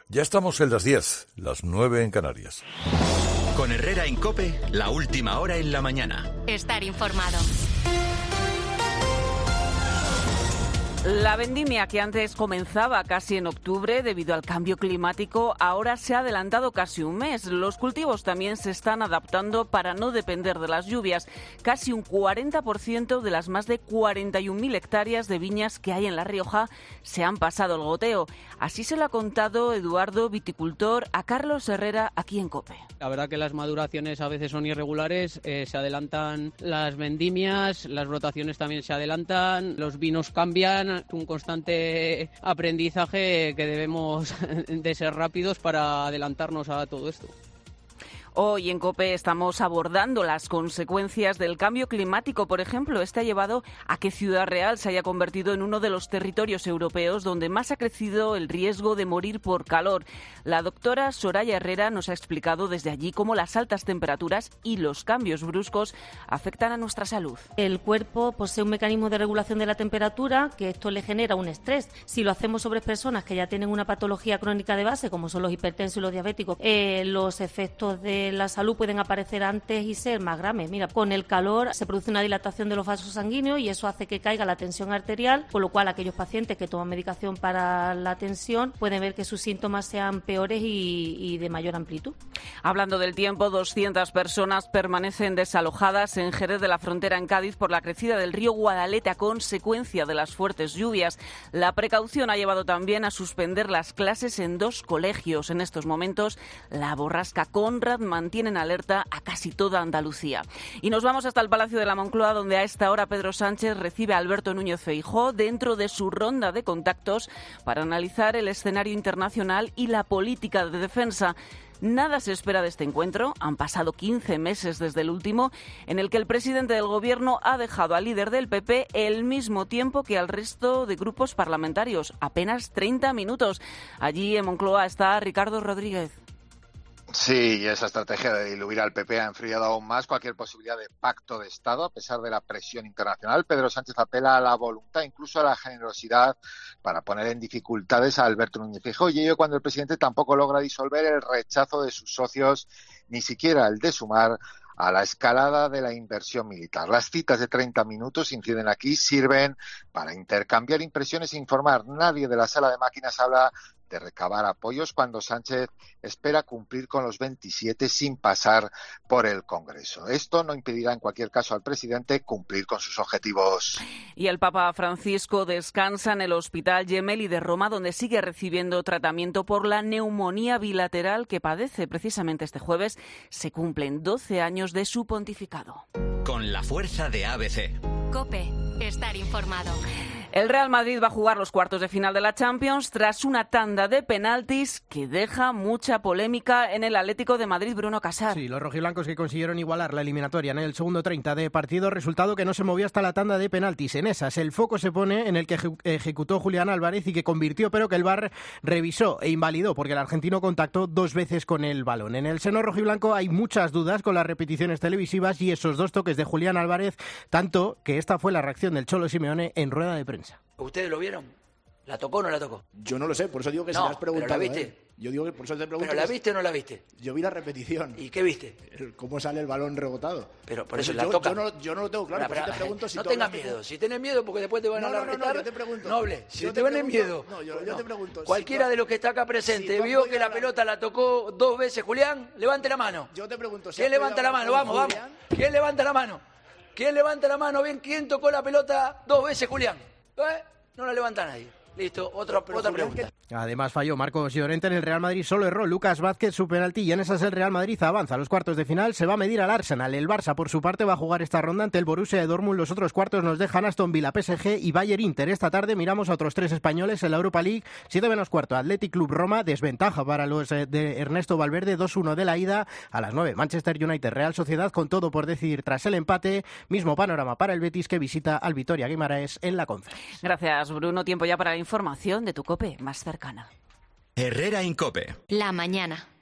Ya estamos en las 10, las 9 en Canarias. Con Herrera en COPE, la última hora en la mañana. Estar informado. La vendimia, que antes comenzaba casi en octubre debido al cambio climático, ahora se ha adelantado casi un mes. Los cultivos también se están adaptando para no depender de las lluvias. Casi un 40% de las más de 41.000 hectáreas de viñas que hay en La Rioja se han pasado el goteo. Así se lo ha contado Eduardo, viticultor, a Carlos Herrera aquí en COPE. La verdad que las maduraciones a veces son irregulares, se adelantan las vendimias, las rotaciones también se adelantan, los vinos cambian. Un constante aprendizaje que debemos de ser rápidos para adelantarnos a todo esto. Hoy en COPE estamos abordando las consecuencias del cambio climático. Por ejemplo, este ha llevado a que Ciudad Real se haya convertido en uno de los territorios europeos donde más ha crecido el riesgo de morir por calor. La doctora Soraya Herrera nos ha explicado desde allí cómo las altas temperaturas y los cambios bruscos afectan a nuestra salud. El cuerpo posee un mecanismo de regulación de la temperatura que esto le genera un estrés. Si lo hacemos sobre personas que ya tienen una patología crónica de base, como son los hipertensos y los diabéticos, los efectos de la salud pueden aparecer antes y ser más graves. Mira, con el calor se produce una dilatación de los vasos sanguíneos y eso hace que caiga la tensión arterial, con lo cual aquellos pacientes que toman medicación para la tensión pueden ver que sus síntomas sean peores y de mayor amplitud. Hablando del tiempo, 200 personas permanecen desalojadas en Jerez de la Frontera, en Cádiz, por la crecida del río Guadalete a consecuencia de las fuertes lluvias. La precaución ha llevado también a suspender las clases en 2 colegios. En estos momentos, la borrasca Conrad mantiene en alerta a casi toda Andalucía. Y nos vamos hasta el Palacio de la Moncloa, donde a esta hora Pedro Sánchez recibe a Alberto Núñez Feijóo dentro de su ronda de contactos para analizar el escenario internacional y la política de defensa. Nada se espera de este encuentro. Han pasado 15 meses desde el último, en el que el presidente del Gobierno ha dejado al líder del PP el mismo tiempo que al resto de grupos parlamentarios, apenas 30 minutos. Allí en Moncloa está Ricardo Rodríguez. Sí, y esa estrategia de diluir al PP ha enfriado aún más cualquier posibilidad de pacto de Estado, a pesar de la presión internacional. Pedro Sánchez apela a la voluntad, incluso a la generosidad, para poner en dificultades a Alberto Núñez Feijóo, y ello cuando el presidente tampoco logra disolver el rechazo de sus socios, ni siquiera el de Sumar, a la escalada de la inversión militar. Las citas de 30 minutos, inciden aquí, sirven para intercambiar impresiones e informar. Nadie de la sala de máquinas habla de recabar apoyos cuando Sánchez espera cumplir con los 27 sin pasar por el Congreso. Esto no impedirá en cualquier caso al presidente cumplir con sus objetivos. Y el Papa Francisco descansa en el Hospital Gemelli de Roma, donde sigue recibiendo tratamiento por la neumonía bilateral que padece. Precisamente este jueves se cumplen 12 años de su pontificado. Con la fuerza de ABC. COPE. Estar informado. El Real Madrid va a jugar los cuartos de final de la Champions tras una tanda de penaltis que deja mucha polémica en el Atlético de Madrid. Bruno Casar. Sí, los rojiblancos que consiguieron igualar la eliminatoria en el segundo 30 de partido, resultado que no se movió hasta la tanda de penaltis. En esas el foco se pone en el que ejecutó Julián Álvarez y que convirtió, pero que el VAR revisó e invalidó porque el argentino contactó 2 veces con el balón. En el seno rojiblanco hay muchas dudas con las repeticiones televisivas y esos 2 toques de Julián Álvarez, tanto que esta fue la reacción del Cholo Simeone en rueda de prensa. ¿Ustedes lo vieron? ¿La tocó o no la tocó? Yo no lo sé, por eso digo que no, si me has preguntado. ¿pero la viste? Yo digo que por eso te pregunto. ¿Pero la viste o no la viste? Yo vi la repetición. ¿Y qué viste? Cómo sale el balón rebotado. Pero por eso la toca. Yo no lo tengo claro, por eso te pregunto si no tú tengas miedo. Si tienes miedo porque después te van a retar. yo te pregunto. Noble, si te van en miedo. No, yo te pregunto. Cualquiera de los que está acá presente vio que la pelota la tocó 2 veces Julián, levante la mano. Yo te pregunto. ¿Quién levanta la mano? Vamos. ¿Quién levanta la mano? ¿Quién levanta la mano? Bien, ¿quién tocó la pelota 2 veces Julián? No la levanta nadie. Listo, otra pregunta. Además falló Marcos Llorente en el Real Madrid, solo erró Lucas Vázquez su penalti y en esas el Real Madrid avanza a los cuartos de final, se va a medir al Arsenal. El Barça por su parte va a jugar esta ronda ante el Borussia de Dortmund. Los otros cuartos nos dejan Aston Villa, PSG y Bayern Inter. Esta tarde miramos a otros 3 españoles en la Europa League. 7 menos cuarto, Athletic Club Roma, desventaja para los de Ernesto Valverde, 2-1 de la ida. A las 9, Manchester United Real Sociedad, con todo por decidir tras el empate. Mismo panorama para el Betis, que visita al Vitoria Guimaraes en la Conference. Gracias, Bruno. Tiempo ya para la información de tu COPE más cercana. Herrera en COPE. La mañana.